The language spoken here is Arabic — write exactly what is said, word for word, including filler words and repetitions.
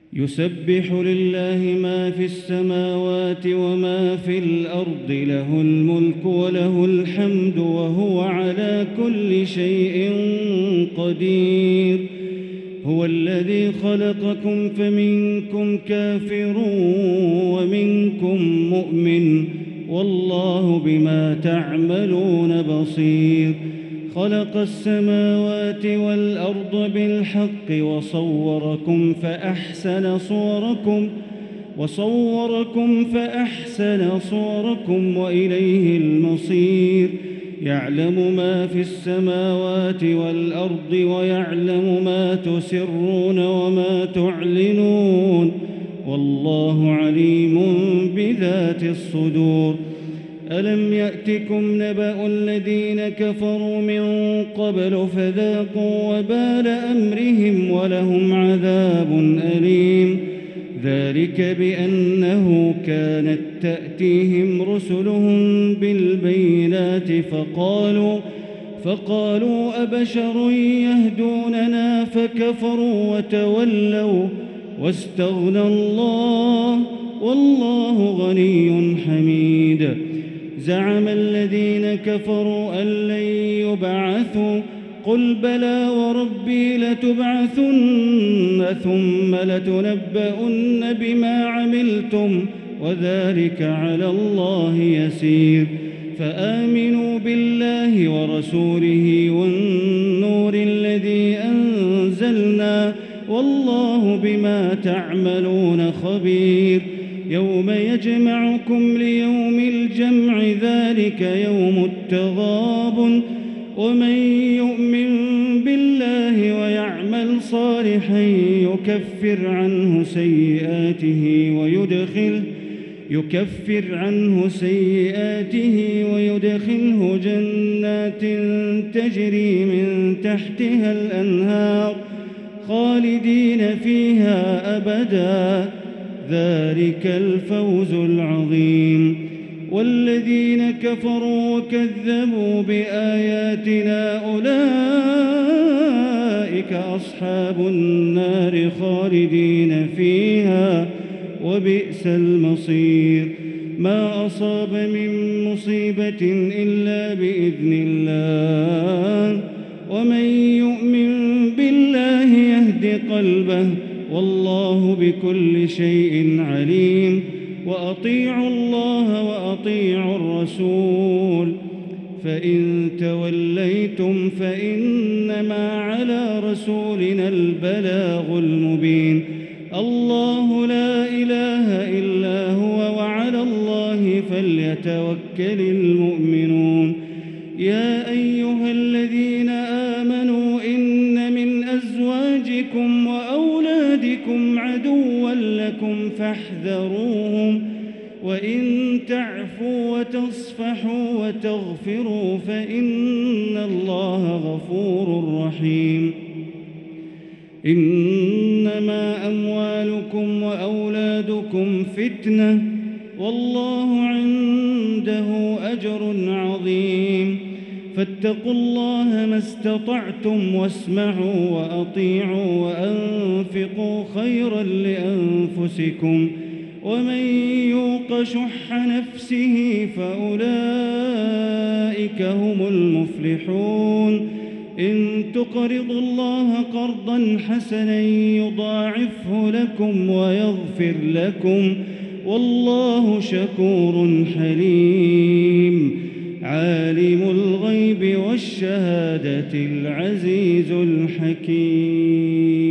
يسبح لله ما في السماوات وما في الأرض، له الملك وله الحمد وهو على كل شيء قدير. هو الذي خلقكم فمنكم كافر ومنكم مؤمن، والله بما تعملون بصير. خلق السماوات والأرض بالحق وصوركم فأحسن صوركم وصوركم فأحسن صوركم وإليه المصير. يعلم ما في السماوات والأرض ويعلم ما تسرون وما تعلنون، والله عليم بذات الصدور. ألم يأتكم نبأ الذين كفروا من قبل فذاقوا وبال أمرهم ولهم عذاب أليم. ذلك بأنه كانت تأتيهم رسلهم بالبينات فقالوا فقالوا أبشر يهدوننا فكفروا وتولوا واستغنى الله والله غني حميد. زعم الذين كفروا أن لن يبعثوا، قل بلى وربي لتبعثن ثم لتنبؤن بما عملتم وذلك على الله يسير. فآمنوا بالله ورسوله والنور الذي أنزلنا، والله بما تعملون خبير. يوم يجمعكم ليوم الجمع ذلك يوم التغابن، ومن يؤمن بالله ويعمل صالحا يكفر عنه سيئاته ويدخله يكفر عنه سيئاته ويدخله جنات تجري من تحتها الأنهار خالدين فيها أبدا، ذلك الفوز العظيم. والذين كفروا وكذبوا بآياتنا أولئك أصحاب النار خالدين فيها وبئس المصير. ما أصاب من مصيبة إلا بإذن الله، ومن يؤمن بالله يهد قلبه، والله بكل شيء عليم. وأطيعوا الله وأطيعوا الرسول، فإن توليتم فإنما على رسولنا البلاغ المبين. الله لا إله إلا هو وعلى الله فليتوكل المؤمنون. يا أيها الذين آمنوا إن من أزواجكم وأولادكم عدوا لكم فاحذروهم، وإن تعفوا وتصفحوا وتغفروا فإن الله غفور رحيم. إنما أموالكم وأولادكم فتنة، والله عنده أجر عظيم. فاتقوا الله ما استطعتم واسمعوا وأطيعوا وأنفقوا خيرا لأنفسكم، ومن يوق شح نفسه فأولئك هم المفلحون. إن تقرضوا الله قرضا حسنا يضاعفه لكم ويغفر لكم، والله شكور حليم. عالم الغيب والشهادة العزيز الحكيم.